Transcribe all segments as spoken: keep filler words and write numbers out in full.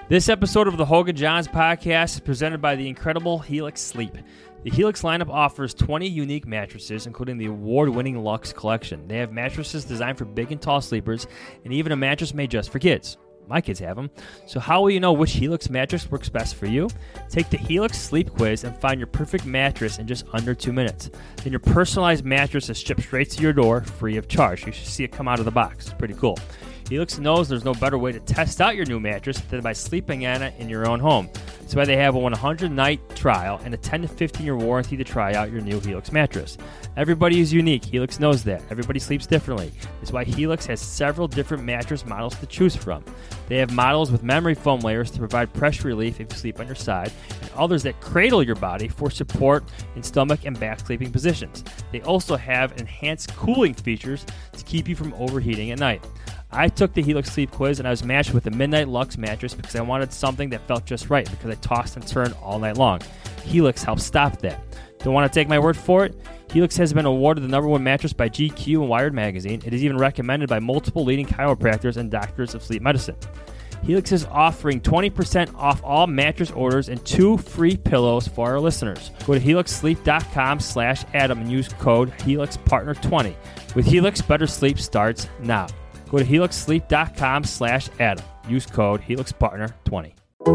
This episode of the Hogue and Johns podcast is presented by the incredible Helix Sleep. The Helix lineup offers twenty unique mattresses, including the award-winning Luxe collection. They have mattresses designed for big and tall sleepers, and even a mattress made just for kids. My kids have them. So how will you know which Helix mattress works best for you? Take the Helix Sleep Quiz and find your perfect mattress in just under two minutes. Then your personalized mattress is shipped straight to your door, free of charge. You should see it come out of the box. It's pretty cool. Helix knows there's no better way to test out your new mattress than by sleeping on it in your own home. That's why they have a one hundred night trial and a ten to fifteen year warranty to try out your new Helix mattress. Everybody is unique. Helix knows that. Everybody sleeps differently. That's why Helix has several different mattress models to choose from. They have models with memory foam layers to provide pressure relief if you sleep on your side, and others that cradle your body for support in stomach and back sleeping positions. They also have enhanced cooling features to keep you from overheating at night. I took the Helix Sleep Quiz and I was matched with the Midnight Luxe mattress because I wanted something that felt just right because I tossed and turned all night long. Helix helps stop that. Don't want to take my word for it? Helix has been awarded the number one mattress by G Q and Wired Magazine. It is even recommended by multiple leading chiropractors and doctors of sleep medicine. Helix is offering twenty percent off all mattress orders and two free pillows for our listeners. Go to helix sleep dot com slash Adam and use code Helix Partner twenty. With Helix, better sleep starts now. Go to helix sleep dot com slash Adam. Use code Helix Partner twenty.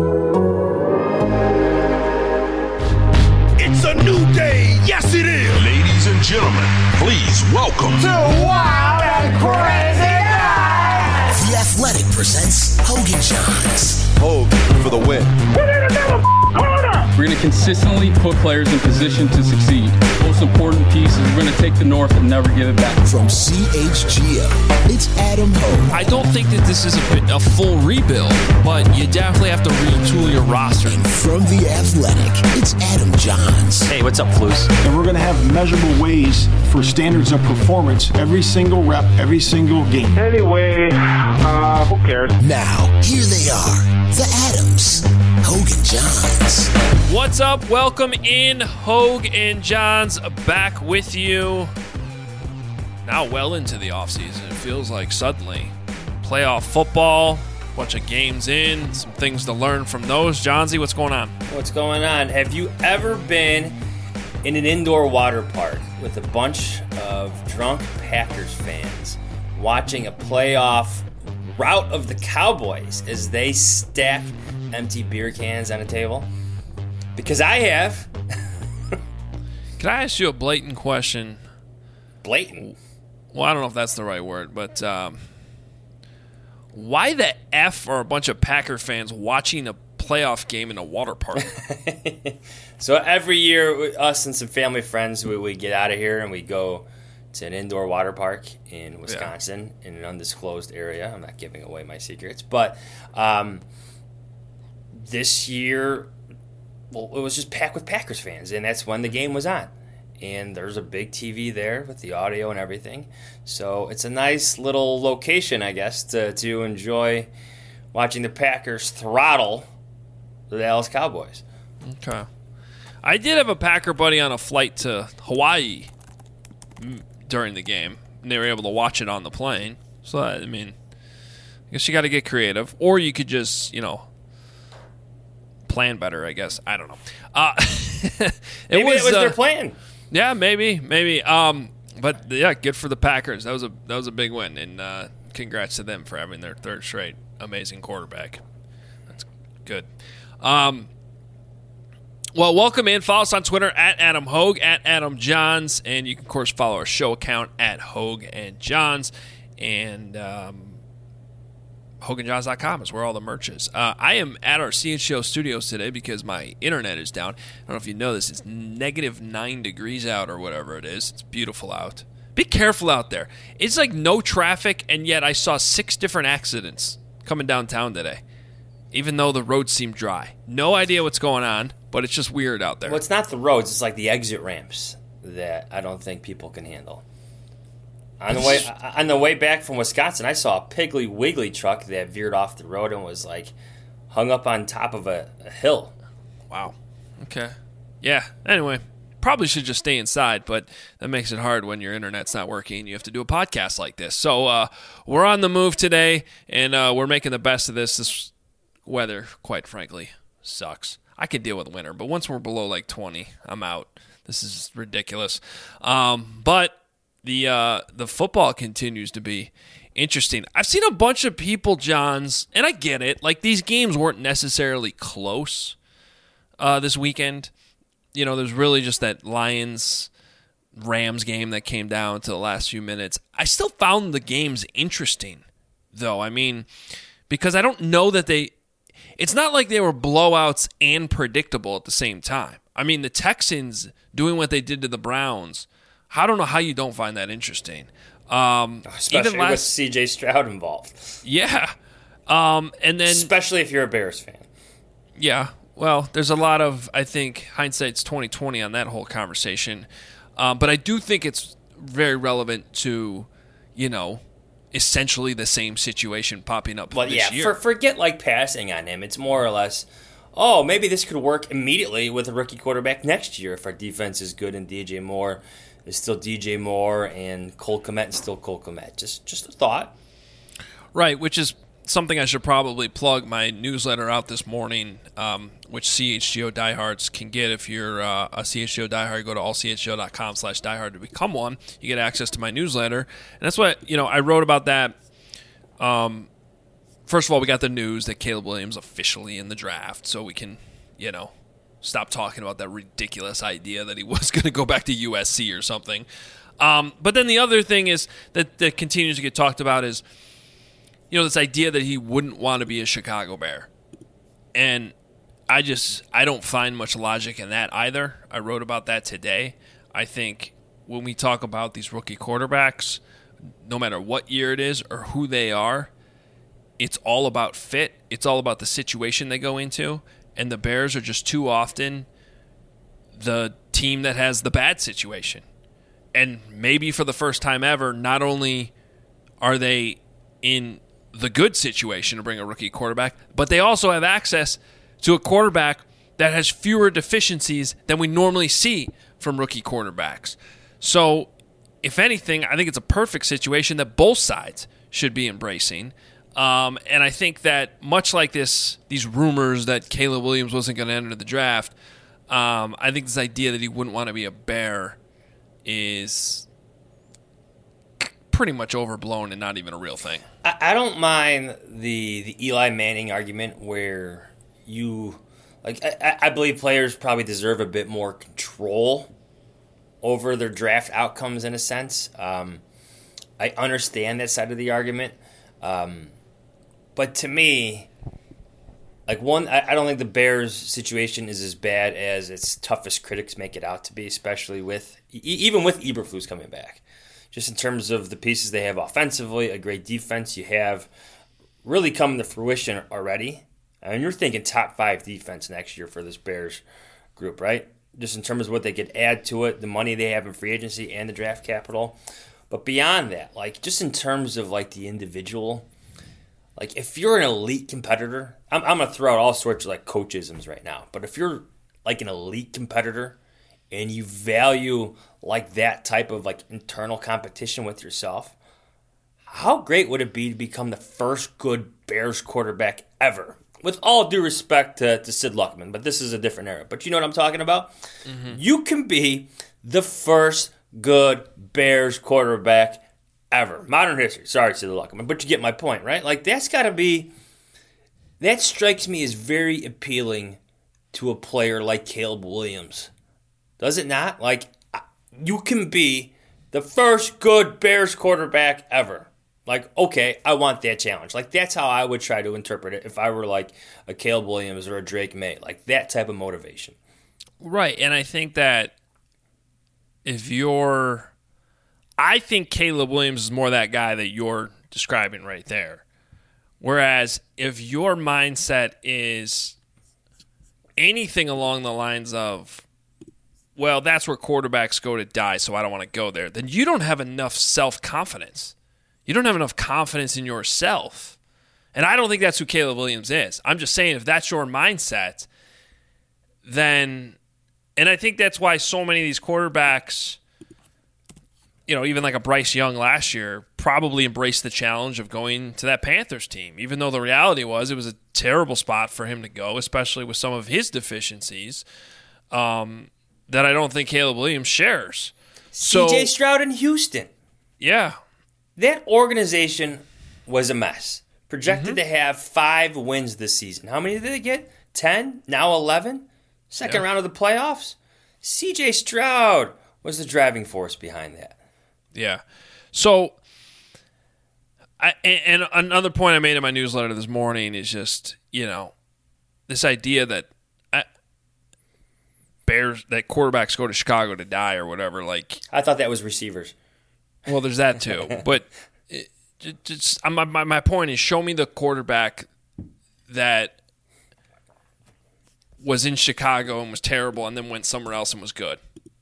It's a new day. Yes, it is. Ladies and gentlemen, please welcome to Wild and Crazy Nights. The Athletic presents Hogue and Johns. Hogue for the win. Put in another corner. We're going to consistently put players in position to succeed. Most important piece is we're going to take the North and never give it back. From C H G O, it's Adam Hogue. I don't think that this is a, a full rebuild, but you definitely have to retool your roster. And from The Athletic, it's Adam Johns. Hey, what's up, Flus? And we're going to have measurable ways for standards of performance every single rep, every single game. Anyway, uh, who cares? Now, here they are, the Adams, Hogue and Johns. What's up? Welcome in, Hogue and Johns, back with you. Now well into the offseason. It feels like suddenly. Playoff football, bunch of games in, some things to learn from those. Johnsy, what's going on? What's going on? Have you ever been in an indoor water park with a bunch of drunk Packers fans watching a playoff rout of the Cowboys as they stack empty beer cans on a table? Because I have. Can I ask you a blatant question? Blatant? Well, I don't know if that's the right word, but um, why the F are a bunch of Packer fans watching a playoff game in a water park? So every year, us and some family friends, we, we get out of here and we go to an indoor water park in Wisconsin yeah. in an undisclosed area. I'm not giving away my secrets. But um, this year, well, it was just packed with Packers fans, and that's when the game was on. And there's a big T V there with the audio and everything. So it's a nice little location, I guess, to, to enjoy watching the Packers throttle the Dallas Cowboys. Okay. I did have a Packer buddy on a flight to Hawaii during the game, and they were able to watch it on the plane. So, I mean, I guess you got to get creative. Or you could just, you know, plan better, I guess. I don't know. Uh, it maybe was, it was uh, their plan. Yeah, maybe, maybe. Um, but yeah, good for the Packers. That was a that was a big win, and uh, congrats to them for having their third straight amazing quarterback. That's good. Um, well, welcome in. Follow us on Twitter at Adam Hogue, at Adam Johns, and you can of course follow our show account at Hogue and Johns, and um, hogue and johns dot com is where all the merch is. Uh, I am at our C H O studios today because my internet is down. I don't know if you know this. It's negative nine degrees out or whatever it is. It's beautiful out. Be careful out there. It's like no traffic, and yet I saw six different accidents coming downtown today, even though the roads seem dry. No idea what's going on, but it's just weird out there. Well, it's not the roads. It's like the exit ramps that I don't think people can handle. On the way on the way back from Wisconsin, I saw a Piggly Wiggly truck that veered off the road and was like hung up on top of a, a hill. Wow. Okay. Yeah. Anyway, probably should just stay inside, but that makes it hard when your internet's not working and you have to do a podcast like this. So uh, we're on the move today, and uh, we're making the best of this. This weather, quite frankly, sucks. I can deal with winter, but once we're below like twenty, I'm out. This is ridiculous. Um, but the uh, the football continues to be interesting. I've seen a bunch of people, Johns, and I get it. Like, these games weren't necessarily close uh, this weekend. You know, there's really just that Lions-Rams game that came down to the last few minutes. I still found the games interesting, though. I mean, because I don't know that they... It's not like they were blowouts and predictable at the same time. I mean, the Texans doing what they did to the Browns, I don't know how you don't find that interesting. Um, Especially even last, with C J Stroud involved. Yeah. Um, and then, especially if you're a Bears fan. Yeah. Well, there's a lot of, I think, hindsight's twenty twenty on that whole conversation. Um, but I do think it's very relevant to, you know, essentially the same situation popping up well, this yeah, year. For, forget like passing on him. It's more or less, oh, maybe this could work immediately with a rookie quarterback next year if our defense is good and D J Moore is still D J Moore and Cole Kmet is still Cole Kmet. Just, just a thought. Right, which is something I should probably plug. My newsletter out this morning, um, which C H G O diehards can get. If you're uh, a C H G O diehard, go to all c h g o dot com slash diehard to become one. You get access to my newsletter. And that's what, you know, I wrote about that. Um, first of all, we got the news that Caleb Williams officially in the draft, so we can, you know, stop talking about that ridiculous idea that he was going to go back to U S C or something. Um, but then the other thing is that, that continues to get talked about is, you know, this idea that he wouldn't want to be a Chicago Bear. And I just, I don't find much logic in that either. I wrote about that today. I think when we talk about these rookie quarterbacks, no matter what year it is or who they are, it's all about fit. It's all about the situation they go into. And the Bears are just too often the team that has the bad situation. And maybe for the first time ever, not only are they in the good situation to bring a rookie quarterback, but they also have access to a quarterback that has fewer deficiencies than we normally see from rookie quarterbacks. So, if anything, I think it's a perfect situation that both sides should be embracing. Um, and I think that much like this, these rumors that Caleb Williams wasn't going to enter the draft, um, I think this idea that he wouldn't want to be a Bear is pretty much overblown and not even a real thing. I, I don't mind the the Eli Manning argument where you, like, I, I believe players probably deserve a bit more control over their draft outcomes in a sense. Um, I understand that side of the argument. Um, but to me, like one, I, I don't think the Bears situation is as bad as its toughest critics make it out to be, especially with, e- even with Eberflus coming back. Just in terms of the pieces they have offensively, a great defense you have really coming to fruition already. I mean, you're thinking top five defense next year for this Bears group, right? Just in terms of what they could add to it, the money they have in free agency and the draft capital. But beyond that, like just in terms of like the individual, like if you're an elite competitor, I'm, I'm going to throw out all sorts of like coachisms right now. But if you're like an elite competitor and you value like that type of like internal competition with yourself, how great would it be to become the first good Bears quarterback ever? With all due respect to, to Sid Luckman, but this is a different era. But you know what I'm talking about? Mm-hmm. You can be the first good Bears quarterback ever. Modern history. Sorry, Sid Luckman, but you get my point, right? Like, that's got to be, that strikes me as very appealing to a player like Caleb Williams. Does it not? Like, you can be the first good Bears quarterback ever. Like, okay, I want that challenge. Like, that's how I would try to interpret it if I were like a Caleb Williams or a Drake May. Like, that type of motivation. Right, and I think that if you're... I think Caleb Williams is more that guy that you're describing right there. Whereas if your mindset is anything along the lines of, well, that's where quarterbacks go to die, so I don't want to go there, then you don't have enough self-confidence. You don't have enough confidence in yourself. And I don't think that's who Caleb Williams is. I'm just saying if that's your mindset, then, and I think that's why so many of these quarterbacks, you know, even like a Bryce Young last year, probably embraced the challenge of going to that Panthers team, even though the reality was it was a terrible spot for him to go, especially with some of his deficiencies um, that I don't think Caleb Williams shares. So, C J Stroud in Houston. Yeah. That organization was a mess. Projected Mm-hmm. to have five wins this season. How many did they get? Ten? Now eleven? Second Yeah. round of the playoffs? C J Stroud was the driving force behind that. Yeah. So, I, and another point I made in my newsletter this morning is just, you know, this idea that I, Bears, that quarterbacks go to Chicago to die or whatever. Like, I thought that was receivers. Well, there's that too. But it, it, it's, my, my, my point is, show me the quarterback that was in Chicago and was terrible and then went somewhere else and was good.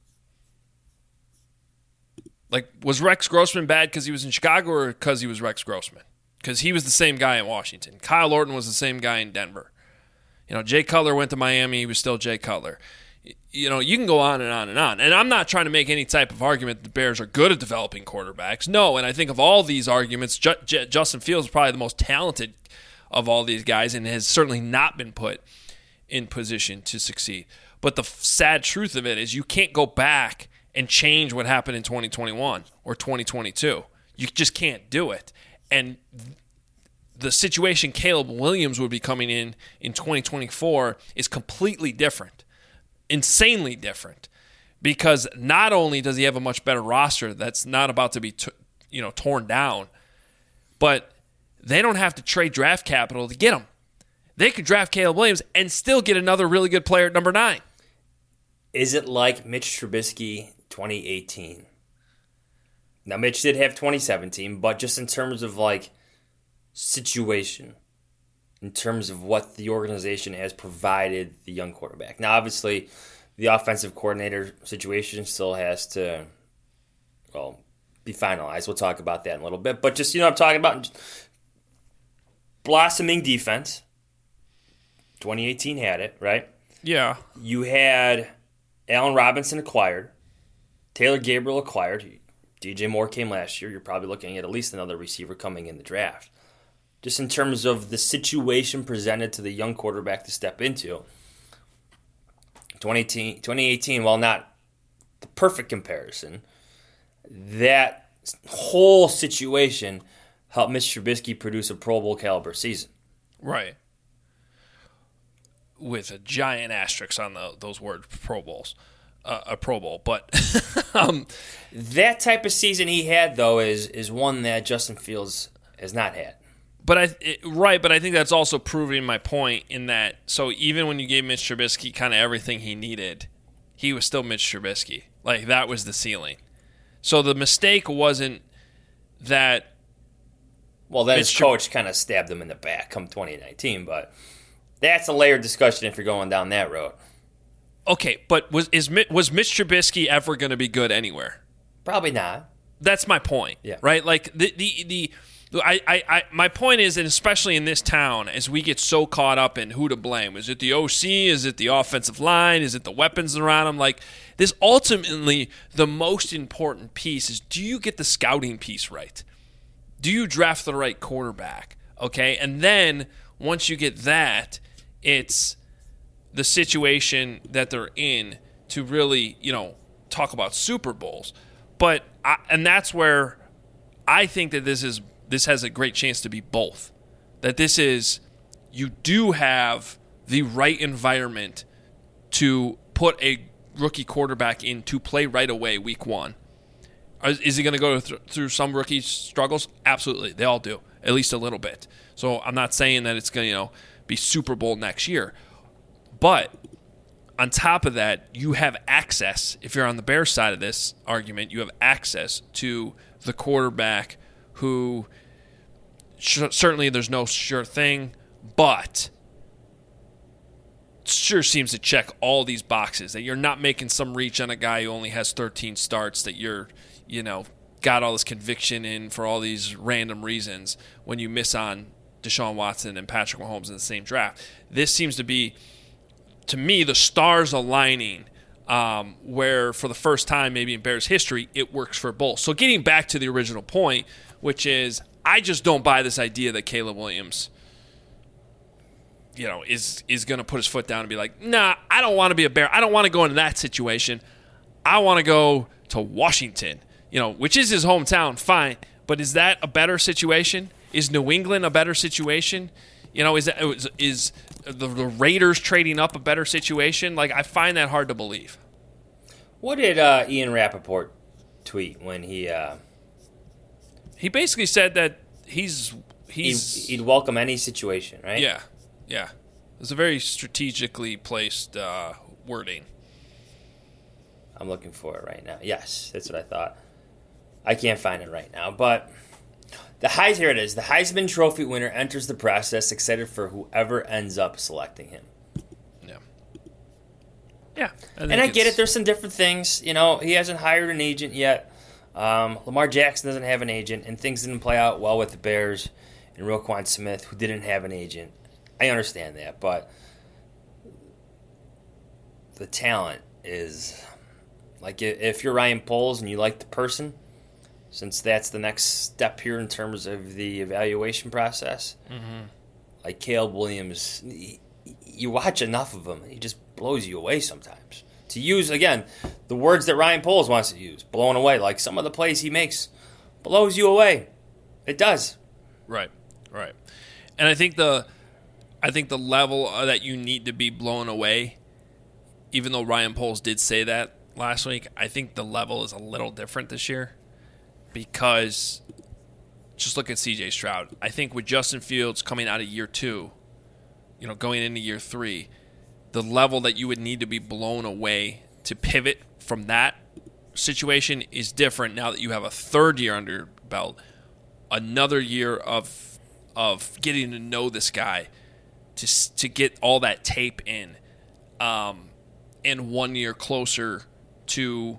Like, was Rex Grossman bad because he was in Chicago or because he was Rex Grossman? Because he was the same guy in Washington. Kyle Orton was the same guy in Denver. You know, Jay Cutler went to Miami. He was still Jay Cutler. You know, you can go on and on and on. And I'm not trying to make any type of argument that the Bears are good at developing quarterbacks. No, and I think of all these arguments, J- J- Justin Fields is probably the most talented of all these guys and has certainly not been put in position to succeed. But the f- sad truth of it is you can't go back and change what happened in twenty twenty-one or twenty twenty-two. You just can't do it. And th- the situation Caleb Williams would be coming in in twenty twenty-four is completely different, insanely different, because not only does he have a much better roster that's not about to be t- you know torn down, but they don't have to trade draft capital to get him. They could draft Caleb Williams and still get another really good player at number nine. Is it like Mitch Trubisky twenty eighteen? Now, Mitch did have twenty seventeen, but just in terms of, like, situation, in terms of what the organization has provided the young quarterback. Now, obviously, the offensive coordinator situation still has to, well, be finalized. We'll talk about that in a little bit. But just, you know, I'm talking about blossoming defense. twenty eighteen had it, right? Yeah. You had Allen Robinson acquired. Taylor Gabriel acquired. D J Moore came last year. You're probably looking at at least another receiver coming in the draft. Just in terms of the situation presented to the young quarterback to step into. twenty eighteen, twenty eighteen, while not the perfect comparison, that whole situation helped Mitch Trubisky produce a Pro Bowl caliber season. Right. With a giant asterisk on the, those words, Pro Bowls. Uh, a Pro Bowl. But um, that type of season he had, though, is is one that Justin Fields has not had. But I it, right, but I think that's also proving my point in that. So even when you gave Mitch Trubisky kind of everything he needed, he was still Mitch Trubisky. Like, that was the ceiling. So the mistake wasn't that. Well, then his coach kind of stabbed him in the back come twenty nineteen, but that's a layered discussion if you're going down that road. Okay, but was is was Mitch Trubisky ever going to be good anywhere? Probably not. That's my point. Yeah. Right. Like the the the. I, I, I, my point is, and especially in this town, as we get so caught up in who to blame. Is it the O C? Is it the offensive line? Is it the weapons around him? Like, this ultimately, the most important piece is, do you get the scouting piece right? Do you draft the right quarterback? Okay? And then, once you get that, it's the situation that they're in to really, you know, talk about Super Bowls. But, I, and that's where I think that this is This has a great chance to be both. That this is, you do have the right environment to put a rookie quarterback in to play right away week one. Is he going to go th- through some rookie struggles? Absolutely. They all do, at least a little bit. So I'm not saying that it's going to, you know, be Super Bowl next year. But on top of that, you have access, if you're on the Bears side of this argument, you have access to the quarterback who certainly there's no sure thing, but sure seems to check all these boxes, that you're not making some reach on a guy who only has thirteen starts, that you're, you know, got all this conviction in for all these random reasons when you miss on Deshaun Watson and Patrick Mahomes in the same draft. This seems to be, to me, the stars aligning um, where for the first time maybe in Bears history, it works for both. So getting back to the original point, which is I just don't buy this idea that Caleb Williams, you know, is is going to put his foot down and be like, nah, I don't want to be a Bear. I don't want to go into that situation. I want to go to Washington, you know, which is his hometown, fine. But is that a better situation? Is New England a better situation? You know, is that, is, is the, the Raiders trading up a better situation? Like, I find that hard to believe. What did uh, Ian Rappaport tweet when he... Uh, he basically said that he's... he's he'd, he'd welcome any situation, right? Yeah, yeah. It's a very strategically placed uh, wording. I'm looking for it right now. Yes, that's what I thought. I can't find it right now, but... The Heis, here it is. The Heisman Trophy winner enters the process, excited for whoever ends up selecting him. Yeah. Yeah. I and I get it. There's some different things. You know, he hasn't hired an agent yet. Um, Lamar Jackson doesn't have an agent, and things didn't play out well with the Bears and Roquan Smith, who didn't have an agent. I understand that, but the talent is... Like, if you're Ryan Poles and you like the person... Since that's the next step here in terms of the evaluation process. Mm-hmm. Like Caleb Williams, you watch enough of him, he just blows you away sometimes. To use, again, the words that Ryan Poles wants to use, blown away. Like some of the plays he makes blows you away. It does. Right, right. And I think the, I think the level that you need to be blown away, even though Ryan Poles did say that last week, I think the level is a little different this year. Because just look at C J Stroud. I think with Justin Fields coming out of year two, you know, going into year three, the level that you would need to be blown away to pivot from that situation is different now that you have a third year under your belt, another year of of getting to know this guy, to to get all that tape in, um, and one year closer to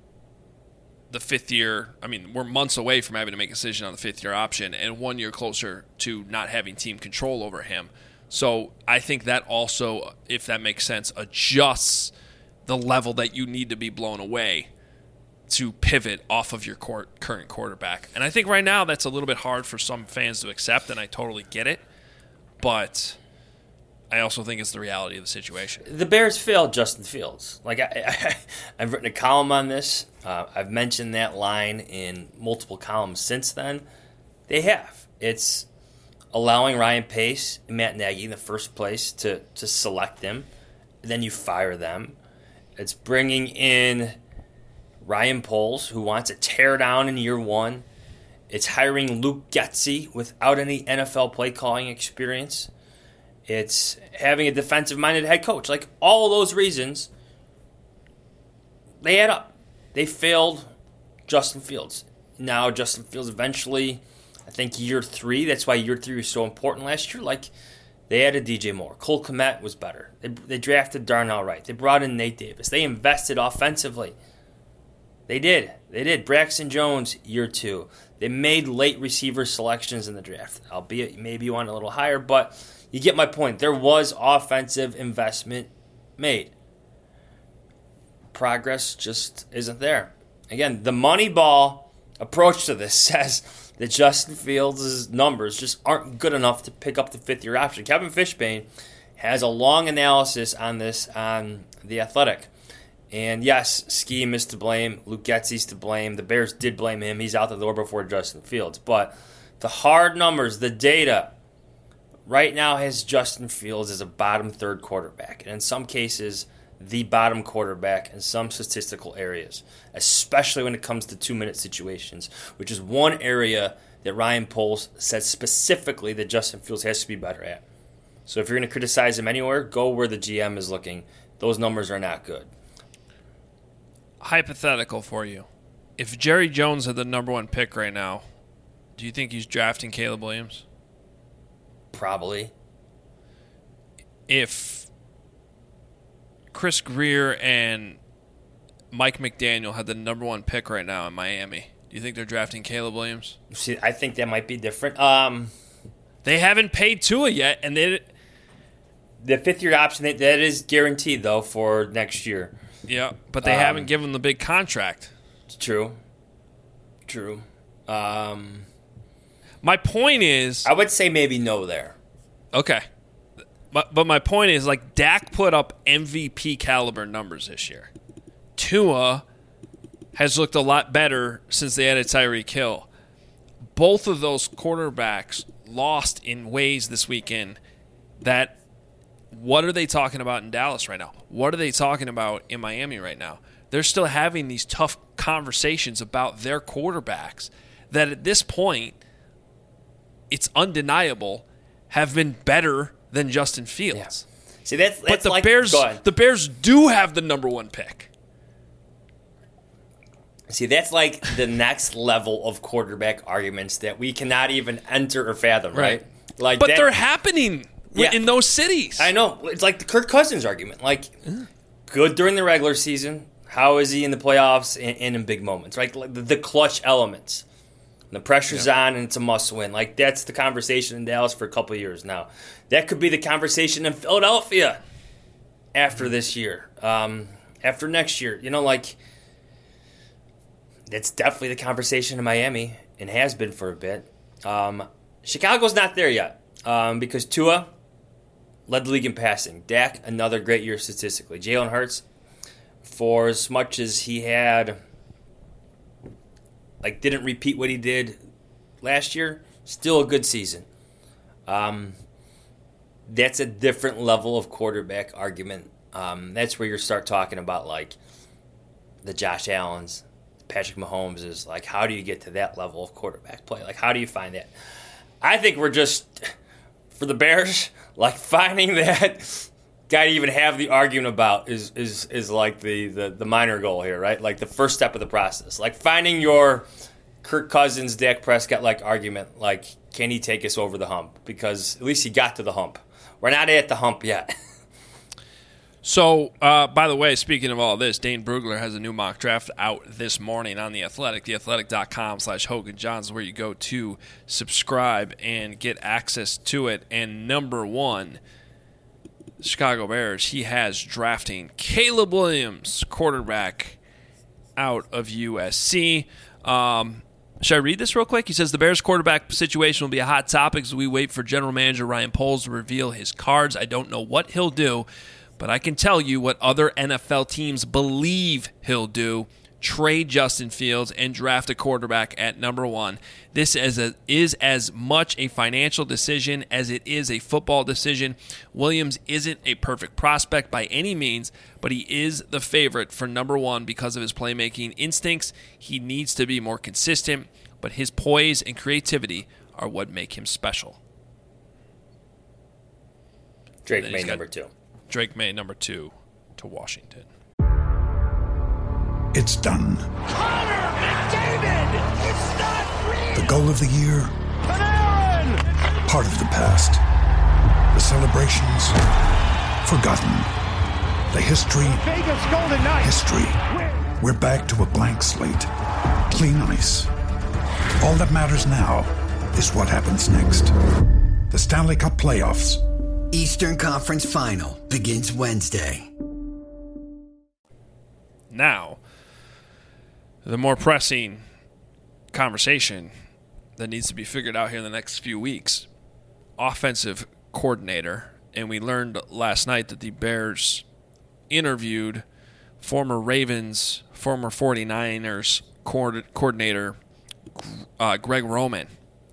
the fifth year. I mean, we're months away from having to make a decision on the fifth year option, and one year closer to not having team control over him. So I think that also, if that makes sense, adjusts the level that you need to be blown away to pivot off of your court, current quarterback. And I think right now that's a little bit hard for some fans to accept, and I totally get it. But I also think it's the reality of the situation. The Bears failed Justin Fields. Like I, I, I've written a column on this. Uh, I've mentioned that line in multiple columns since then. They have. It's allowing Ryan Pace and Matt Nagy in the first place to, to select them. Then you fire them. It's bringing in Ryan Poles, who wants to tear down in year one. It's hiring Luke Getsy without any N F L play calling experience. It's having a defensive-minded head coach. Like, all of those reasons, they add up. They failed Justin Fields. Now, Justin Fields eventually, I think year three, that's why year three was so important last year. Like, they added D J Moore. Cole Kmet was better. They, they drafted Darnell Wright. They brought in Nate Davis. They invested offensively. They did. They did. Braxton Jones, year two. They made late receiver selections in the draft, albeit maybe you want a little higher, but you get my point. There was offensive investment made. Progress just isn't there. Again, the Moneyball approach to this says that Justin Fields' numbers just aren't good enough to pick up the fifth-year option. Kevin Fishbane has a long analysis on this on The Athletic. And yes, scheme is to blame. Luke Getsy's to blame. The Bears did blame him. He's out the door before Justin Fields. But the hard numbers, the data, right now has Justin Fields as a bottom third quarterback. And in some cases, the bottom quarterback in some statistical areas, especially when it comes to two-minute situations, which is one area that Ryan Poles said specifically that Justin Fields has to be better at. So if you're going to criticize him anywhere, go where the G M is looking. Those numbers are not good. Hypothetical for you. If Jerry Jones had the number one pick right now, do you think he's drafting Caleb Williams? Probably. If Chris Greer and Mike McDaniel had the number one pick right now in Miami, do you think they're drafting Caleb Williams? See, I think that might be different. Um, they haven't paid Tua yet, and they the fifth-year option, that is guaranteed, though, for next year. Yeah, but they um, haven't given him the big contract. True. True. Um, My point is, I would say maybe no there. Okay. But, but my point is, like, Dak put up M V P caliber numbers this year. Tua has looked a lot better since they added Tyreek Hill. Both of those quarterbacks lost in ways this weekend that, what are they talking about in Dallas right now? What are they talking about in Miami right now? They're still having these tough conversations about their quarterbacks that at this point, it's undeniable, have been better than Justin Fields. Yeah. See, that's, that's but the like, Bears, the Bears do have the number one pick. See, that's like the next level of quarterback arguments that we cannot even enter or fathom, right? right? Like, but that, they're happening yeah. in those cities. I know. It's like the Kirk Cousins argument. Like, good during the regular season. How is he in the playoffs and, and in big moments? Right? Like the, the clutch elements. The pressure's yeah. on and it's a must-win. Like, that's the conversation in Dallas for a couple of years now. That could be the conversation in Philadelphia after this year, um, after next year. You know, like, that's definitely the conversation in Miami and has been for a bit. Um, Chicago's not there yet um, because Tua led the league in passing. Dak, another great year statistically. Jalen Hurts, for as much as he had... like, didn't repeat what he did last year, still a good season. Um, that's a different level of quarterback argument. Um, that's where you start talking about, like, the Josh Allens, Patrick Mahomes is, like, how do you get to that level of quarterback play? Like, how do you find that? I think we're just, for the Bears, like, finding that guy to even have the argument about is is is like the, the, the minor goal here, right? Like the first step of the process. Like finding your Kirk Cousins, Dak Prescott like argument, like, can he take us over the hump? Because at least he got to the hump. We're not at the hump yet. So, uh, by the way, speaking of all this, Dane Brugler has a new mock draft out this morning on The Athletic. theathletic.com slash Hogan Johns is where you go to subscribe and get access to it. And number one, Chicago Bears, he has drafting Caleb Williams, quarterback out of U S C. Um, should I read this real quick? He says, the Bears quarterback situation will be a hot topic as we wait for general manager Ryan Poles to reveal his cards. I don't know what he'll do, but I can tell you what other N F L teams believe he'll do. Trade Justin Fields and draft a quarterback at number one. This is, a, is as much a financial decision as it is a football decision. Williams isn't a perfect prospect by any means, but he is the favorite for number one because of his playmaking instincts. He needs to be more consistent, but his poise and creativity are what make him special. Drake May, number two. Drake May, number two to Washington. It's done. Connor McDavid! It's not real! The goal of the year, Panarin! part of the past. The celebrations, forgotten. The history, Vegas Golden Knights! history. We're back to a blank slate. Clean ice. All that matters now is what happens next. The Stanley Cup playoffs. Eastern Conference Final begins Wednesday. Now, the more pressing conversation that needs to be figured out here in the next few weeks. Offensive coordinator. And we learned last night that the Bears interviewed former Ravens, former 49ers coordinator uh, Greg Roman.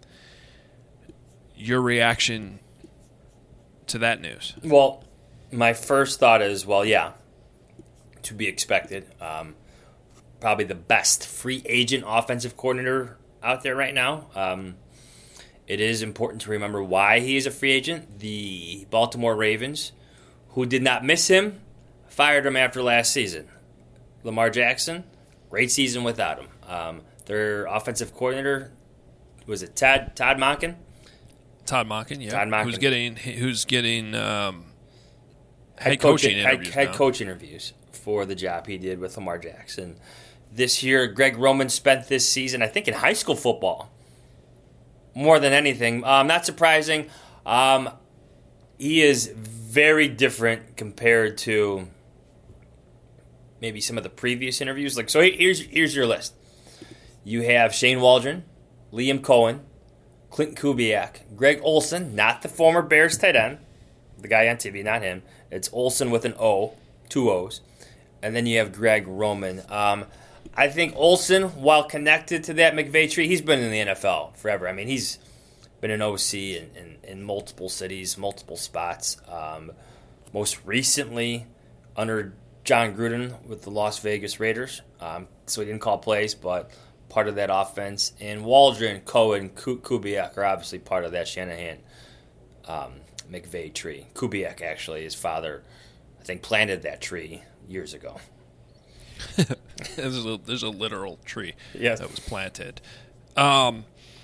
Your reaction to that news? Well, my first thought is, well, yeah, to be expected. Um, probably the best free agent offensive coordinator out there right now. Um, it is important to remember why he is a free agent. The Baltimore Ravens, who did not miss him, fired him after last season. Lamar Jackson, great season without him. Um, their offensive coordinator, was it Todd Todd Monken? Todd Monken, yeah. Todd Monken. Who's getting who's getting um, head, head coaching, coaching head, interviews head now. coach interviews for the job he did with Lamar Jackson. This year, Greg Roman spent this season, I think, in high school football more than anything. Um, not surprising. Um, he is very different compared to maybe some of the previous interviews. Like, so here's here's your list. You have Shane Waldron, Liam Cohen, Clint Kubiak, Greg Olsen, not the former Bears tight end, the guy on T V, not him. It's Olsen with an O, two O's. And then you have Greg Roman. Um, I think Olsen, while connected to that McVay tree, he's been in the N F L forever. I mean, he's been an O C in, in, in multiple cities, multiple spots. Um, most recently under John Gruden with the Las Vegas Raiders. Um, so he didn't call plays, but part of that offense. And Waldron, Cohen, Kubiak are obviously part of that Shanahan um, McVay tree. Kubiak, actually, his father, I think, planted that tree years ago. there's, a, there's a literal tree yes. that was planted. Um,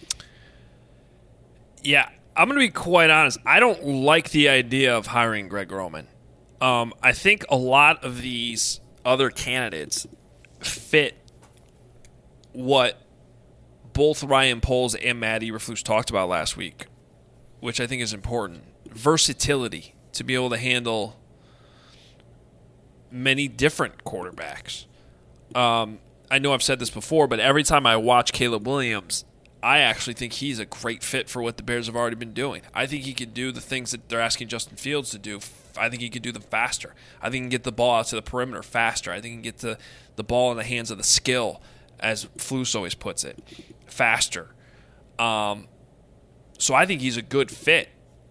yeah, I'm going to be quite honest. I don't like the idea of hiring Greg Roman. Um, I think a lot of these other candidates fit what both Ryan Poles and Matt Eberflus talked about last week, which I think is important. Versatility, to be able to handle many different quarterbacks. Um, I know I've said this before, but every time I watch Caleb Williams, I actually think he's a great fit for what the Bears have already been doing. I think he can do the things that they're asking Justin Fields to do. I think he can do them faster. I think he can get the ball out to the perimeter faster. I think he can get the, the ball in the hands of the skill, as Flus always puts it, faster. Um, so I think he's a good fit.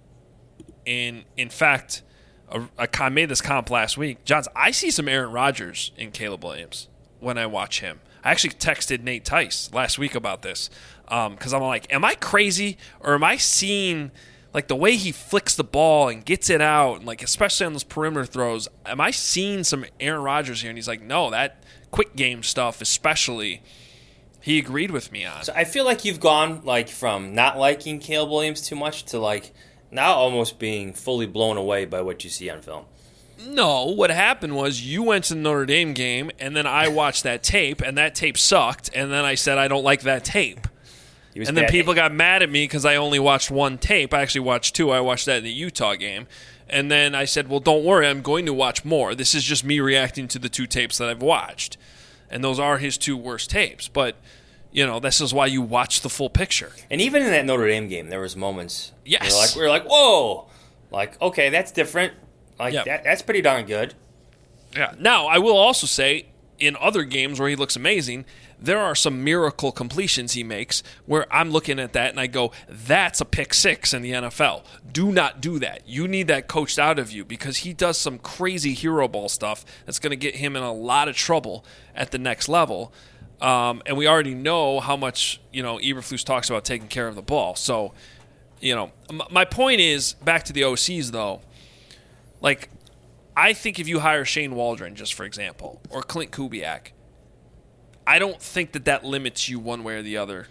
And in fact, a, a, I made this comp last week. Johns, I see some Aaron Rodgers in Caleb Williams when I watch him. I actually texted Nate Tice last week about this because um, I'm like, am I crazy or am I seeing like the way he flicks the ball and gets it out, and like especially on those perimeter throws? Am I seeing some Aaron Rodgers here? And he's like, no, that quick game stuff, especially, he agreed with me on. So I feel like you've gone like from not liking Caleb Williams too much to like now almost being fully blown away by what you see on film. No, what happened was you went to the Notre Dame game, and then I watched that tape, and that tape sucked, and then I said I don't like that tape. And then people got mad at me because I only watched one tape. I actually watched two. I watched that in the Utah game. And then I said, well, don't worry, I'm going to watch more. This is just me reacting to the two tapes that I've watched. And those are his two worst tapes. But, you know, this is why you watch the full picture. And even in that Notre Dame game, there was moments yes. where like, we were like, whoa, like, okay, that's different. Like, yep. that, that's pretty darn good. Yeah. Now, I will also say, in other games where he looks amazing, there are some miracle completions he makes where I'm looking at that and I go, that's a pick six in the N F L. Do not do that. You need that coached out of you because he does some crazy hero ball stuff that's going to get him in a lot of trouble at the next level. Um, and we already know how much, you know, Eberflus talks about taking care of the ball. So, you know, m- my point is, back to the O Cs though, like, I think if you hire Shane Waldron, just for example, or Clint Kubiak, I don't think that that limits you one way or the other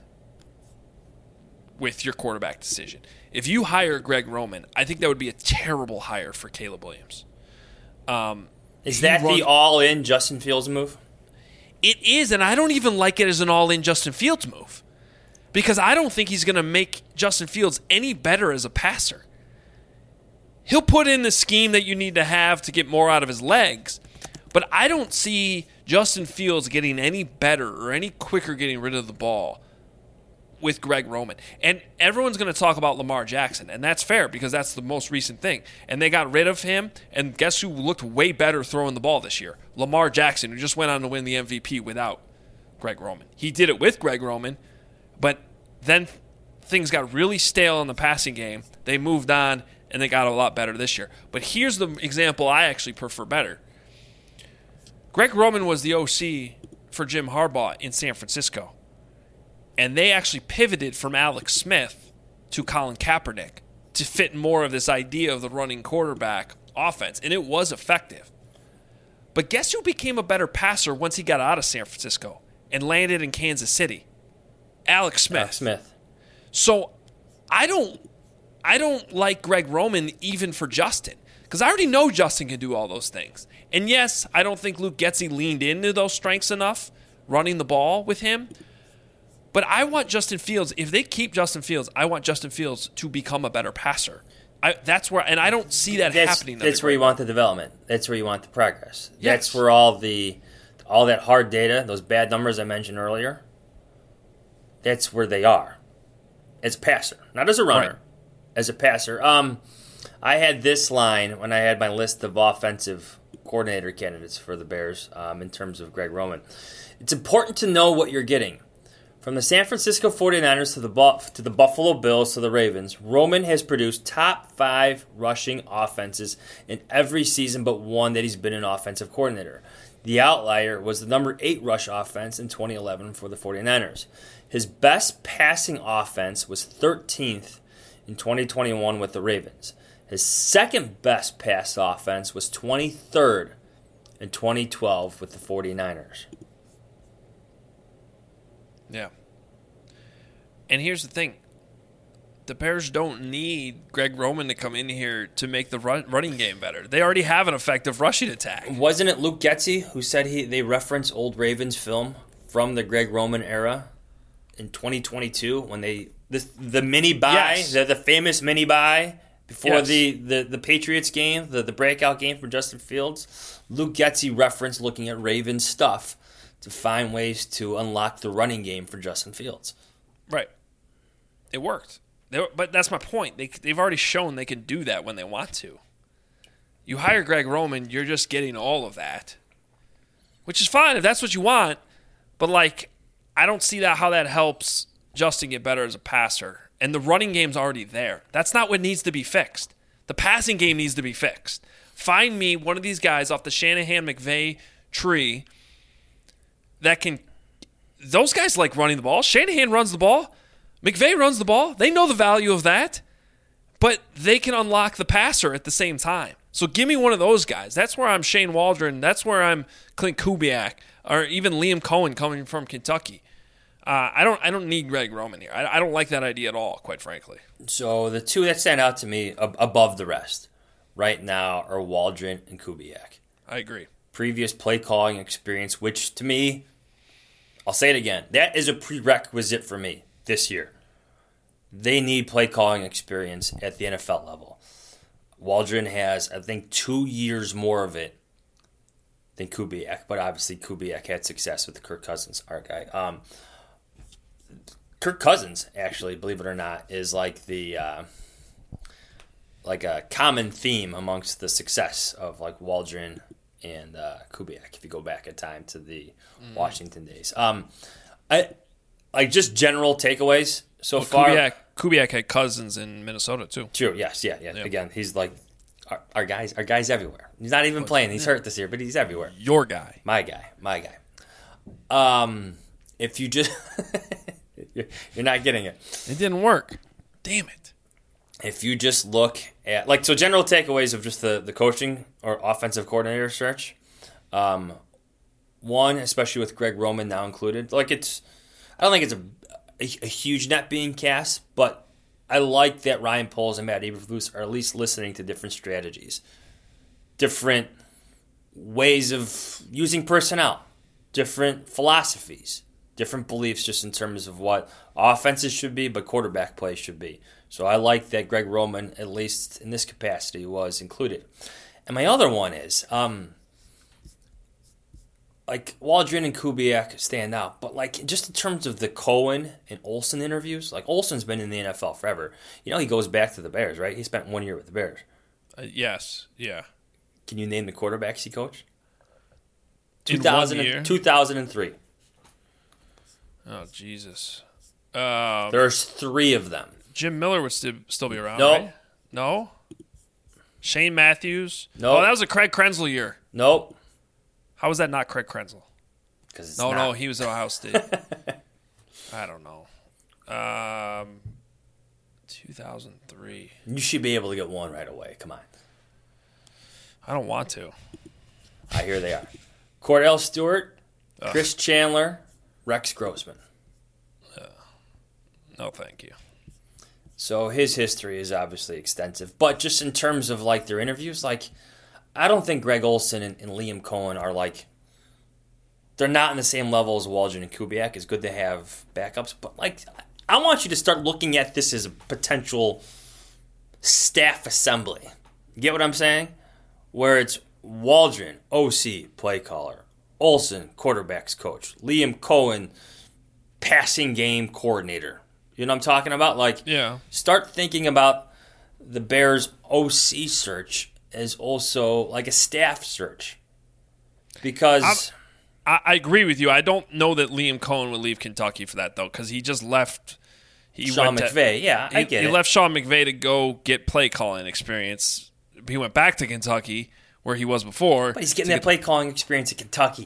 with your quarterback decision. If you hire Greg Roman, I think that would be a terrible hire for Caleb Williams. Um, is that runs, the all-in Justin Fields move? It is, and I don't even like it as an all-in Justin Fields move because I don't think he's going to make Justin Fields any better as a passer. He'll put in the scheme that you need to have to get more out of his legs, but I don't see Justin Fields getting any better or any quicker getting rid of the ball with Greg Roman. And everyone's going to talk about Lamar Jackson, and that's fair because that's the most recent thing. And they got rid of him, and guess who looked way better throwing the ball this year? Lamar Jackson, who just went on to win the M V P without Greg Roman. He did it with Greg Roman, but then things got really stale in the passing game. They moved on, and they got a lot better this year. But here's the example I actually prefer better. Greg Roman was the O C for Jim Harbaugh in San Francisco. And they actually pivoted from Alex Smith to Colin Kaepernick to fit more of this idea of the running quarterback offense. And it was effective. But guess who became a better passer once he got out of San Francisco and landed in Kansas City? Alex Smith. Alex Smith. So I don't I don't like Greg Roman even for Justin. Because I already know Justin can do all those things. And yes, I don't think Luke Getsy leaned into those strengths enough, running the ball with him. But I want Justin Fields, if they keep Justin Fields, I want Justin Fields to become a better passer. I, that's where, and I don't see that that's, happening. That's where you want the development. That's where you want the progress. Yes. That's where all the, all that hard data, those bad numbers I mentioned earlier, that's where they are. as a passer, not as a runner, right. as a passer. Um, I had this line when I had my list of offensive coordinator candidates for the Bears um, in terms of Greg Roman. It's important to know what you're getting. From the San Francisco forty-niners to the Buff- to the Buffalo Bills to the Ravens, Roman has produced top five rushing offenses in every season but one that he's been an offensive coordinator. The outlier was the number eight rush offense in twenty eleven for the forty-niners. His best passing offense was thirteenth in twenty twenty-one with the Ravens. His second best pass offense was twenty-third in twenty twelve with the forty-niners. Yeah. And here's the thing. The Bears don't need Greg Roman to come in here to make the run, running game better. They already have an effective rushing attack. Wasn't it Luke Getsy who said he they reference old Ravens film from the Greg Roman era in twenty twenty-two when they the, the mini buy, yes. the, the famous mini buy before yes. the, the, the Patriots game, the, the breakout game for Justin Fields? Luke Getsy referenced looking at Ravens stuff to find ways to unlock the running game for Justin Fields. Right. It worked. They, but that's my point. They, they've already shown they can do that when they want to. You hire Greg Roman, you're just getting all of that, which is fine if that's what you want. But, like, I don't see that how that helps Justin get better as a passer. And the running game's already there. That's not what needs to be fixed. The passing game needs to be fixed. Find me one of these guys off the Shanahan-McVay tree that can – those guys like running the ball. Shanahan runs the ball. McVay runs the ball. They know the value of that. But they can unlock the passer at the same time. So give me one of those guys. That's where I'm Shane Waldron. That's where I'm Clint Kubiak or even Liam Cohen coming from Kentucky. Uh, I don't I don't need Greg Roman here. I, I don't like that idea at all, quite frankly. So the two that stand out to me ab- above the rest right now are Waldron and Kubiak. I agree. Previous play calling experience, which to me – I'll say it again. That is a prerequisite for me this year. They need play calling experience at the N F L level. Waldron has, I think, two years more of it than Kubiak, but obviously Kubiak had success with Kirk Cousins, our guy. Um, Kirk Cousins, actually, believe it or not, is like the uh, like a common theme amongst the success of like Waldron and uh, Kubiak, if you go back in time to the mm. Washington days. Um, I like just general takeaways so well, far. Kubiak, Kubiak had Cousins in Minnesota too. True. Yes. Yeah. Yeah. yeah. Again, he's like our, our guys. Our guys everywhere. He's not even playing. He's hurt this year, but he's everywhere. Your guy. My guy. My guy. Um, if you just you're not getting it. It didn't work. Damn it. If you just look at, like, so general takeaways of just the, the coaching or offensive coordinator search, um, one, especially with Greg Roman now included, like it's, I don't think it's a, a, a huge net being cast, but I like that Ryan Poles and Matt Eberflus are at least listening to different strategies, different ways of using personnel, different philosophies, different beliefs just in terms of what offenses should be, but quarterback play should be. So I like that Greg Roman, at least in this capacity, was included. And my other one is, um, like, Waldron and Kubiak stand out, but, like, just in terms of the Cohen and Olsen interviews, like, Olsen's been in the N F L forever. You know he goes back to the Bears, right? He spent one year with the Bears. Uh, yes, yeah. Can you name the quarterbacks he coached? In two thousand, one year? two thousand three. Oh, Jesus. Um, There's three of them. Jim Miller would still still be around, No. right? No? Shane Matthews? No. Oh, that was a Craig Krenzel year. Nope. How was that not Craig Krenzel? Because it's No, not. no, he was at Ohio State. I don't know. Um, two thousand three. You should be able to get one right away. Come on. I don't want to. I hear they are. Cordell Stewart, Ugh. Chris Chandler, Rex Grossman. Uh, no, thank you. So his history is obviously extensive. But just in terms of, like, their interviews, like, I don't think Greg Olsen and, and Liam Cohen are, like, they're not on the same level as Waldron and Kubiak. It's good to have backups. But, like, I want you to start looking at this as a potential staff assembly. You get what I'm saying? Where it's Waldron, O C, play caller. Olsen, quarterbacks coach. Liam Cohen, passing game coordinator. You know what I'm talking about? Like, yeah. Start thinking about the Bears' O C search as also like a staff search. Because I, I agree with you. I don't know that Liam Cohen would leave Kentucky for that, though, because he just left. He Sean went McVay, to, yeah, he, I get he it. He left Sean McVay to go get play calling experience. He went back to Kentucky, where he was before. But he's getting that play calling experience at Kentucky.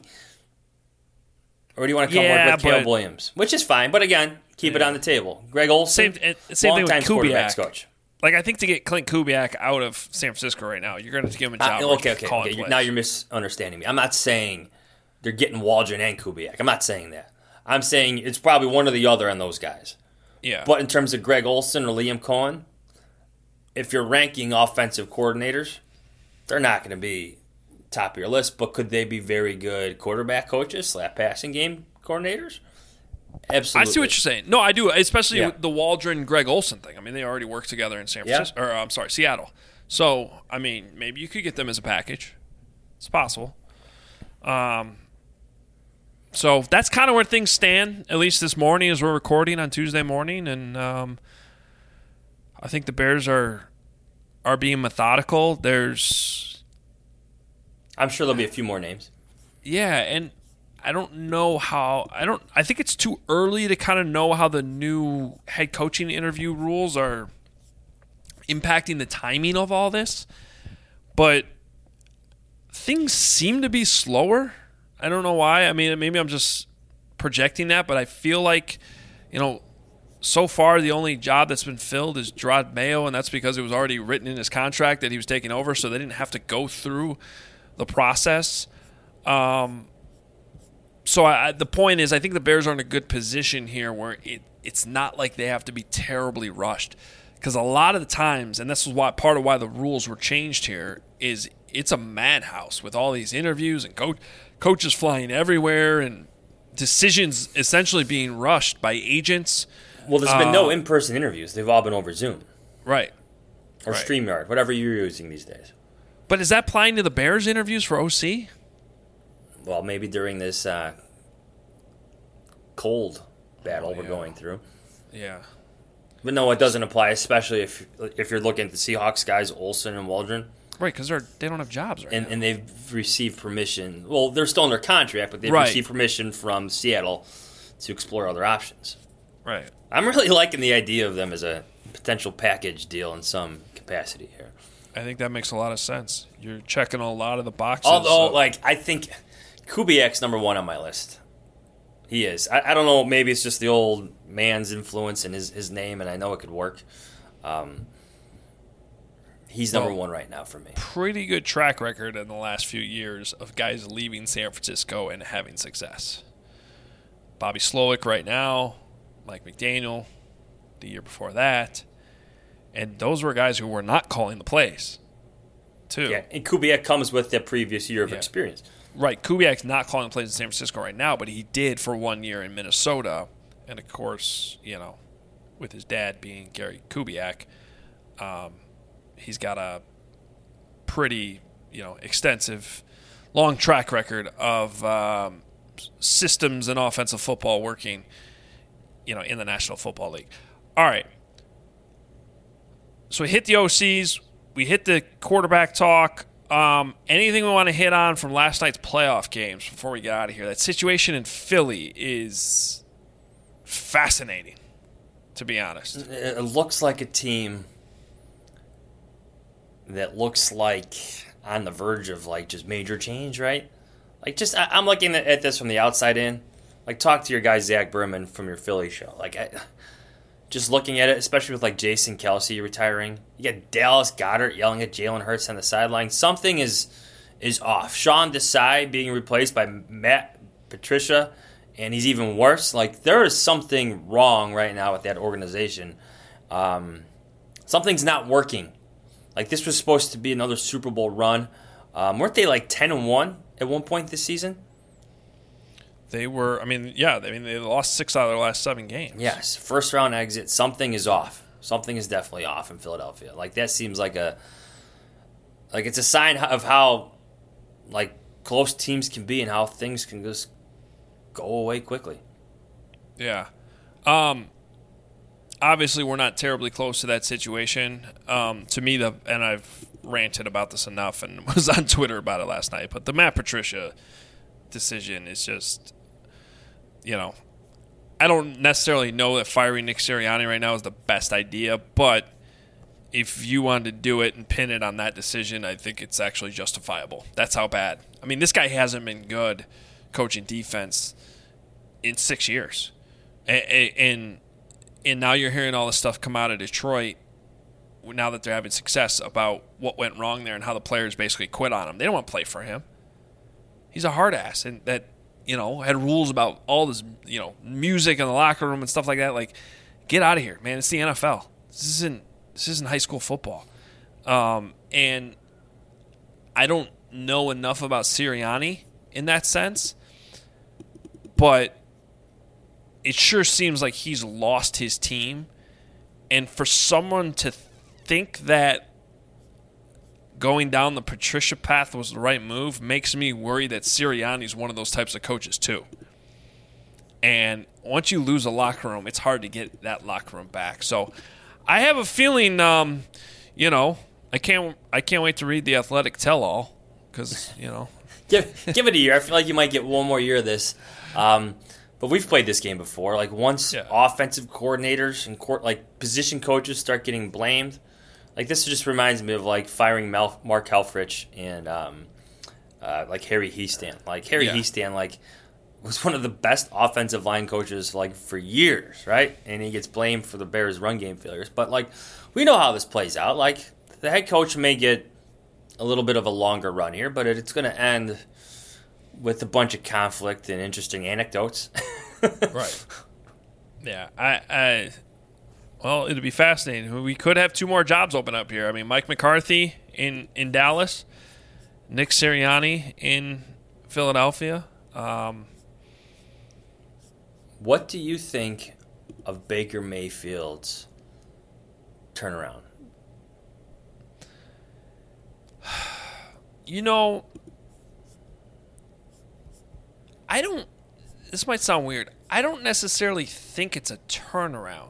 Or do you want to come yeah, work with Caleb Williams? Which is fine, but again, keep yeah. it on the table. Greg Olsen, same, same thing with Kubiak. Coach. Like, I think to get Clint Kubiak out of San Francisco right now, you're going to have to give him a job. Uh, okay, okay, okay. You're, now you're misunderstanding me. I'm not saying they're getting Waldron and Kubiak. I'm not saying that. I'm saying it's probably one or the other on those guys. Yeah. But in terms of Greg Olsen or Liam Cohen, if you're ranking offensive coordinators, they're not going to be top of your list, but could they be very good quarterback coaches, slash passing game coordinators? Absolutely. I see what you're saying. No, I do, especially yeah. with the Waldron Greg Olsen thing. I mean, they already work together in San Francisco, yeah. or I'm sorry, Seattle. So, I mean, maybe you could get them as a package. It's possible. Um, so that's kind of where things stand, at least this morning as we're recording on Tuesday morning, and um, I think the Bears are are being methodical. There's, I'm sure there'll be a few more names. Yeah, and I don't know how I don't I think it's too early to kind of know how the new head coaching interview rules are impacting the timing of all this. But things seem to be slower. I don't know why. I mean, maybe I'm just projecting that, but I feel like, you know, so far the only job that's been filled is Gerard Mayo, and that's because it was already written in his contract that he was taking over, so they didn't have to go through the process. Um So I, the point is, I think the Bears are in a good position here where it, it's not like they have to be terribly rushed. Because a lot of the times, and this is why part of why the rules were changed here, is it's a madhouse with all these interviews and coach, coaches flying everywhere and decisions essentially being rushed by agents. Well, there's been uh, no in-person interviews. They've all been over Zoom. Right. Or right. StreamYard, whatever you're using these days. But is that applying to the Bears interviews for O C? Well, maybe during this uh, cold battle oh, yeah. we're going through. Yeah. But no, it doesn't apply, especially if if you're looking at the Seahawks guys, Olsen and Waldron. Right, because they're they don't have jobs right and, now. And they've received permission. Well, they're still under contract, but they've right. received permission from Seattle to explore other options. Right. I'm really liking the idea of them as a potential package deal in some capacity here. I think that makes a lot of sense. You're checking a lot of the boxes. Although, so. like, I think Kubiak's number one on my list. He is. I, I don't know. Maybe it's just the old man's influence in his, his name, and I know it could work. Um, he's number well, one right now for me. Pretty good track record in the last few years of guys leaving San Francisco and having success. Bobby Slowick right now, Mike McDaniel the year before that. And those were guys who were not calling the plays, too. Yeah, and Kubiak comes with the previous year of yeah. experience. Right, Kubiak's not calling plays in San Francisco right now, but he did for one year in Minnesota. And, of course, you know, with his dad being Gary Kubiak, um, he's got a pretty, you know, extensive, long track record of um, systems and offensive football working, you know, in the National Football League. All right. So we hit the O Cs. We hit the quarterback talk. Um, anything we want to hit on from last night's playoff games before we get out of here? That situation in Philly is fascinating, to be honest. It looks like a team that looks like on the verge of like just major change, right? Like just I, I'm looking at this from the outside in. Like talk to your guy Zach Berman from your Philly show. Like I, just looking at it, especially with like Jason Kelsey retiring, you got Dallas Goedert yelling at Jalen Hurts on the sideline. Something is is off. Sean Desai being replaced by Matt Patricia, and he's even worse. Like there is something wrong right now with that organization. Um, something's not working. Like this was supposed to be another Super Bowl run. Um, weren't they like ten and one at one point this season? They were, I mean, yeah, I mean, they lost six out of their last seven games. Yes, first round exit. Something is off. Something is definitely off in Philadelphia. Like that seems like a, like it's a sign of how, like close teams can be and how things can just go away quickly. Yeah. Um, obviously we're not terribly close to that situation. Um, to me, the and I've ranted about this enough and was on Twitter about it last night, but the Matt Patricia decision is just, you know, I don't necessarily know that firing Nick Sirianni right now is the best idea, but if you wanted to do it and pin it on that decision, I think it's actually justifiable. That's how bad. I mean, this guy hasn't been good coaching defense in six years. And, and, and now you're hearing all this stuff come out of Detroit now that they're having success about what went wrong there and how the players basically quit on him. They don't want to play for him. He's a hard ass and that, you know, had rules about all this, you know, music in the locker room and stuff like that. Like, get out of here, man. It's the N F L. This isn't this isn't high school football. Um, and I don't know enough about Sirianni in that sense, but it sure seems like he's lost his team. And for someone to think that going down the Patricia path was the right move makes me worry that Sirianni's one of those types of coaches too. And once you lose a locker room, it's hard to get that locker room back. So I have a feeling, um, you know, I can't I can't wait to read the Athletic tell-all because, you know. give, give it a year. I feel like you might get one more year of this. Um, but we've played this game before. Like once yeah. offensive coordinators and court, like position coaches start getting blamed, like this just reminds me of like firing Mel- Mark Helfrich and um, uh, like Harry Hiestand. Like Harry yeah. Hiestand, like was one of the best offensive line coaches like for years, right? And he gets blamed for the Bears' run game failures. But like we know how this plays out. Like the head coach may get a little bit of a longer run here, but it's going to end with a bunch of conflict and interesting anecdotes. Right. Yeah. I, I. Well, it'll be fascinating. We could have two more jobs open up here. I mean, Mike McCarthy in, in Dallas, Nick Sirianni in Philadelphia. Um, what do you think of Baker Mayfield's turnaround? You know, I don't, this might sound weird. I don't necessarily think it's a turnaround.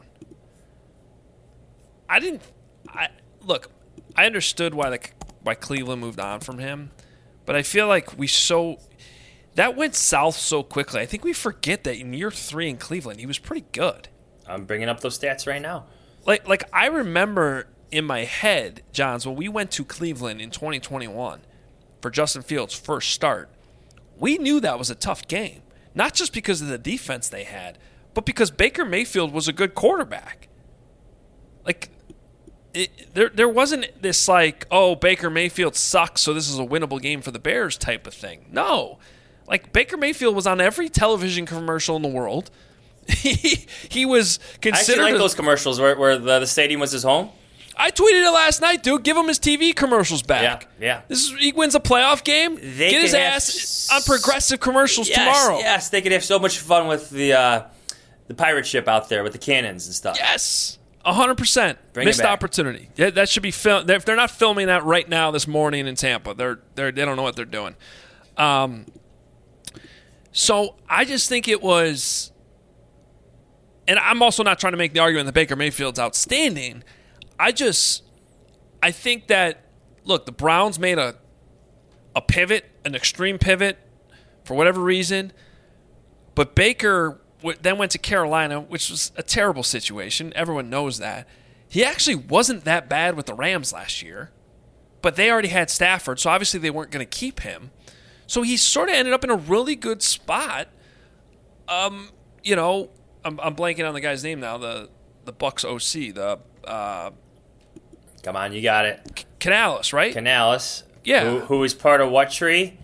I didn't, I look, I understood why the why Cleveland moved on from him, but I feel like we so, that went south so quickly. I think we forget that in year three in Cleveland, he was pretty good. I'm bringing up those stats right now. Like, like I remember in my head, Johns, when we went to Cleveland in twenty twenty-one for Justin Fields' first start, we knew that was a tough game. Not just because of the defense they had, but because Baker Mayfield was a good quarterback. Like, it, there there wasn't this like, oh, Baker Mayfield sucks, so this is a winnable game for the Bears type of thing. No. Like, Baker Mayfield was on every television commercial in the world. he, he was considered... I actually like a, those commercials where, where the, the stadium was his home. I tweeted it last night, dude. Give him his T V commercials back. Yeah, yeah. This is, he wins a playoff game. They Get his have, ass on progressive commercials yes, tomorrow. Yes, they could have so much fun with the uh, the pirate ship out there with the cannons and stuff. Yes, a hundred percent. Bring Missed it back. opportunity. Yeah, that should be filmed. If they're not filming that right now this morning in Tampa, they're they they don't know what they're doing. Um. So I just think it was, and I'm also not trying to make the argument that Baker Mayfield's outstanding. I just. I think that, look, the Browns made a a pivot, an extreme pivot, for whatever reason. But Baker w- then went to Carolina, which was a terrible situation. Everyone knows that. He actually wasn't that bad with the Rams last year. But they already had Stafford, so obviously they weren't going to keep him. So he sort of ended up in a really good spot. Um, you know, I'm, I'm blanking on the guy's name now, the, the Bucs O C, the... Uh, Come on, you got it. Canales, right? Canales. Yeah. Who, who is part of what tree?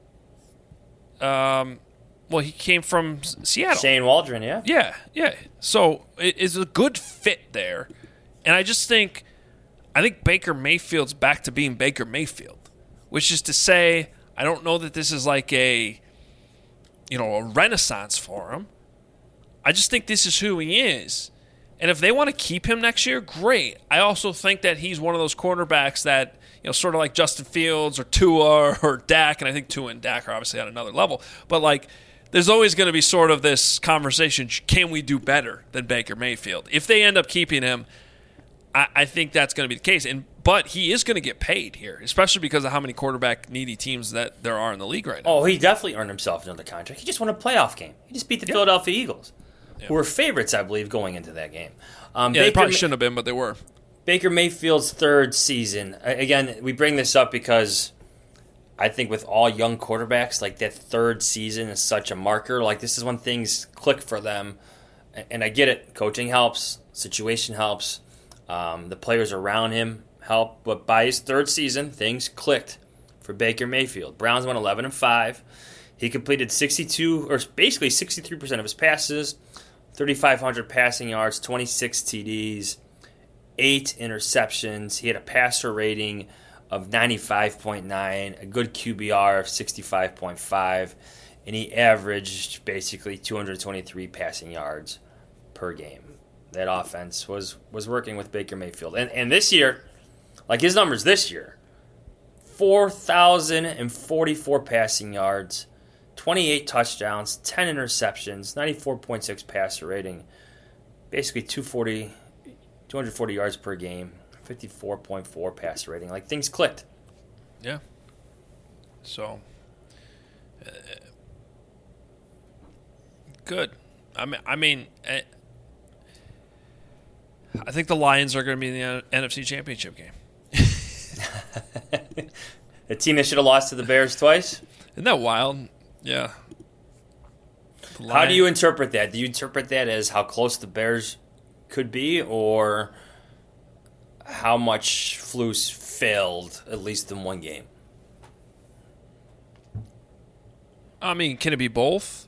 Um, well, he came from Seattle. Shane Waldron, yeah. Yeah, yeah. So it is a good fit there. And I just think, I think Baker Mayfield's back to being Baker Mayfield, which is to say, I don't know that this is like a, you know, a renaissance for him. I just think this is who he is. And if they want to keep him next year, great. I also think that he's one of those quarterbacks that, you know, sort of like Justin Fields or Tua or Dak, and I think Tua and Dak are obviously on another level. But, like, there's always going to be sort of this conversation, can we do better than Baker Mayfield? If they end up keeping him, I, I think that's going to be the case. And But he is going to get paid here, especially because of how many quarterback-needy teams that there are in the league right now. Oh, he definitely earned himself another contract. He just won a playoff game. He just beat the yeah. Philadelphia Eagles, yeah. who were favorites, I believe, going into that game. Um, yeah, Baker they probably Ma- shouldn't have been, but they were. Baker Mayfield's third season. Again, we bring this up because I think with all young quarterbacks, like that third season is such a marker. Like this is when things click for them. And I get it. Coaching helps. Situation helps. Um, the players around him help. But by his third season, things clicked for Baker Mayfield. Browns went eleven and five. He completed sixty-two, or basically sixty-three percent of his passes, thirty-five hundred passing yards, twenty-six T Ds, eight interceptions. He had a passer rating of ninety-five point nine, a good Q B R of sixty-five point five, and he averaged basically two hundred twenty-three passing yards per game. That offense was was working with Baker Mayfield. And and this year, like his numbers this year, four thousand forty-four passing yards, twenty-eight touchdowns, ten interceptions, ninety-four point six passer rating, basically two forty, two hundred forty yards per game, fifty-four point four passer rating. Like things clicked. Yeah. So, uh, good. I mean, I mean, uh, I think the Lions are going to be in the N F C Championship game. A team that should have lost to the Bears twice? Isn't that wild? Yeah. How do you interpret that? Do you interpret that as how close the Bears could be, or how much Flus failed, at least in one game? I mean, can it be both?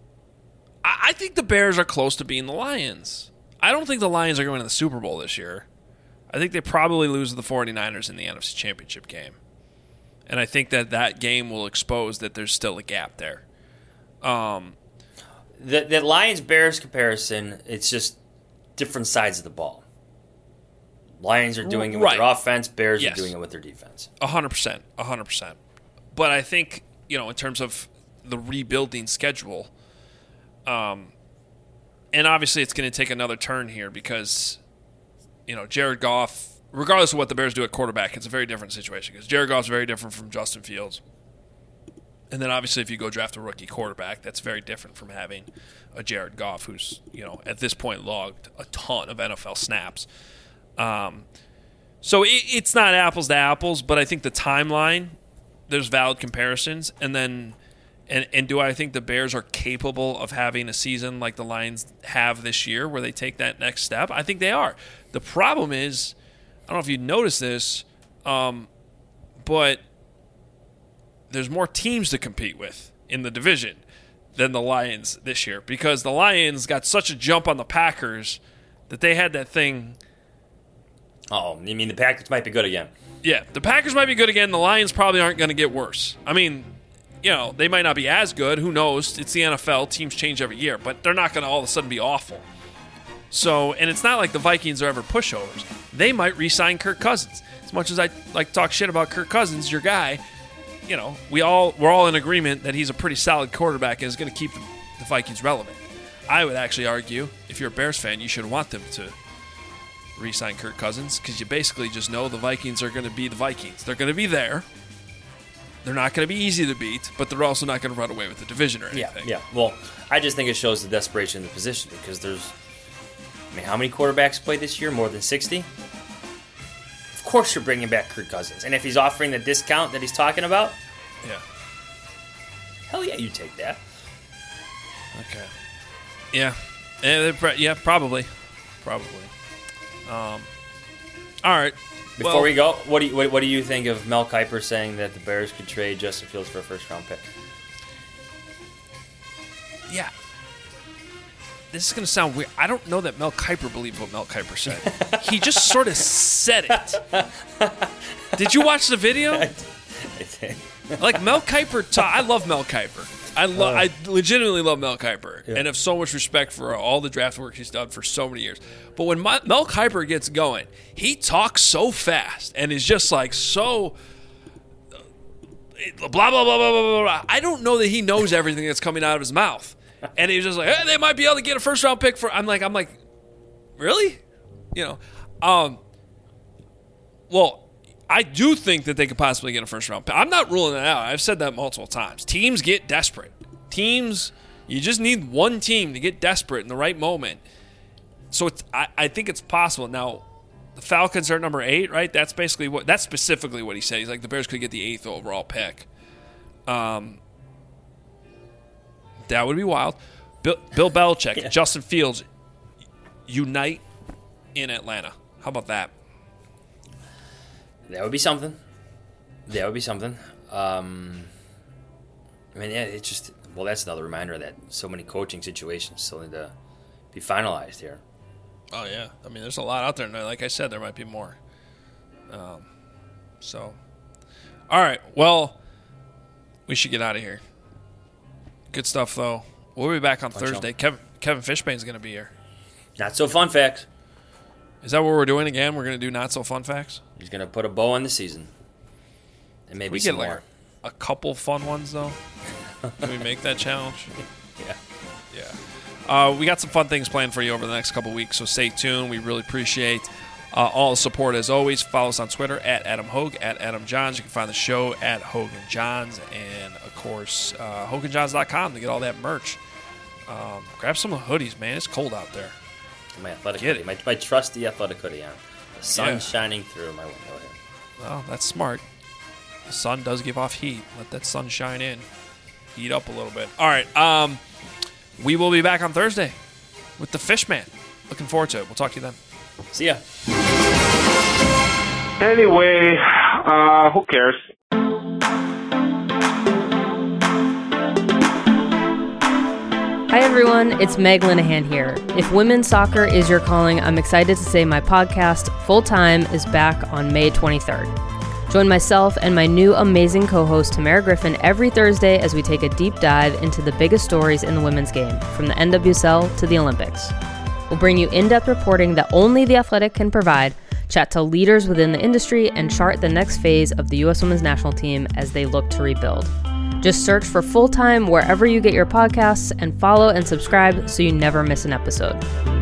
I, I think the Bears are close to being the Lions. I don't think the Lions are going to the Super Bowl this year. I think they probably lose to the 49ers in the N F C Championship game. And I think that that game will expose that there's still a gap there. Um, the, the Lions-Bears comparison, it's just different sides of the ball. Lions are doing it with right. their offense. Bears yes. are doing it with their defense. A hundred percent. A hundred percent. But I think, you know, in terms of the rebuilding schedule, um, and obviously it's going to take another turn here because, you know, Jared Goff, regardless of what the Bears do at quarterback, it's a very different situation because Jared Goff's very different from Justin Fields. And then obviously if you go draft a rookie quarterback, that's very different from having a Jared Goff who's, you know, at this point logged a ton of N F L snaps. Um, so it, it's not apples to apples, but I think the timeline, there's valid comparisons. And then, and, and do I think the Bears are capable of having a season like the Lions have this year where they take that next step? I think they are. The problem is, I don't know if you noticed this, um, but there's more teams to compete with in the division than the Lions this year because the Lions got such a jump on the Packers that they had that thing. Oh, you mean the Packers might be good again? Yeah, the Packers might be good again. The Lions probably aren't going to get worse. I mean, you know, they might not be as good. Who knows? It's the N F L. Teams change every year, but they're not going to all of a sudden be awful. So, and it's not like the Vikings are ever pushovers. They might re-sign Kirk Cousins. As much as I like to talk shit about Kirk Cousins, your guy, you know, we all we're all in agreement that he's a pretty solid quarterback and is going to keep the, the Vikings relevant. I would actually argue, if you're a Bears fan, you should want them to re-sign Kirk Cousins because you basically just know the Vikings are going to be the Vikings. They're going to be there. They're not going to be easy to beat, but they're also not going to run away with the division or anything. Yeah, yeah. Well, I just think it shows the desperation of the position because there's, I mean, how many quarterbacks played this year? More than sixty? Of course you're bringing back Kirk Cousins. And if he's offering the discount that he's talking about, yeah, hell yeah, you take that. Okay. Yeah. Yeah, yeah probably. Probably. Um, all right. Before well, we go, what do you what, what do you think of Mel Kiper saying that the Bears could trade Justin Fields for a first round pick? Yeah. This is going to sound weird. I don't know that Mel Kiper believed what Mel Kiper said. He just sort of said it. Did you watch the video? I did. Like Mel Kiper, ta- I love Mel Kiper. I lo- uh, I legitimately love Mel Kiper yeah. and have so much respect for all the draft work he's done for so many years. But when my, Mel Kiper gets going, he talks so fast and is just like so. blah, blah, blah, blah, blah, blah, blah. I don't know that he knows everything that's coming out of his mouth. And he was just like, hey, they might be able to get a first round pick for. I'm like, I'm like, really? You know, um, well, I do think that they could possibly get a first round pick. I'm not ruling it out. I've said that multiple times. Teams get desperate. Teams, you just need one team to get desperate in the right moment. So it's, I, I think it's possible. Now, the Falcons are number eight, right? That's basically what, that's specifically what he said. He's like, the Bears could get the eighth overall pick. Um, That would be wild. Bill, Bill Belichick, yeah. Justin Fields, unite in Atlanta. How about that? That would be something. That would be something. Um, I mean, yeah, it's just, well, that's another reminder that so many coaching situations still need to be finalized here. Oh, yeah. I mean, there's a lot out there. Like I said, there might be more. Um, so, all right. Well, we should get out of here. Good stuff, though. We'll be back on Punch Thursday. Kevin, Kevin Fishbane's going to be here. Not so fun facts. Is that what we're doing again? We're going to do not so fun facts? He's going to put a bow on the season. And maybe we some get more. Like a couple fun ones, though? Can we make that challenge? Yeah. Yeah. Uh, we got some fun things planned for you over the next couple weeks, so stay tuned. We really appreciate uh, all the support as always. Follow us on Twitter at Adam Hogue, at Adam Johns. You can find the show at Hogan Johns, and of course, uh, Hogan Johns dot com to get all that merch. Um, grab some of the hoodies, man. It's cold out there. My athletic Get hoodie, my, my trusty athletic hoodie on. The sun Yeah. shining through my window here. Well, that's smart. The sun does give off heat. Let that sun shine in. Heat up a little bit. All right. Um, we will be back on Thursday with the Fishman. Looking forward to it. We'll talk to you then. See ya. Anyway, uh, who cares? Hi everyone, it's Meg Linehan here. If women's soccer is your calling, I'm excited to say my podcast, Full Time, is back on May twenty-third. Join myself and my new amazing co-host Tamara Griffin every Thursday as we take a deep dive into the biggest stories in the women's game, from the N W S L to the Olympics. We'll bring you in-depth reporting that only The Athletic can provide, chat to leaders within the industry, and chart the next phase of the U S Women's National Team as they look to rebuild. Just search for Full Time wherever you get your podcasts and follow and subscribe so you never miss an episode.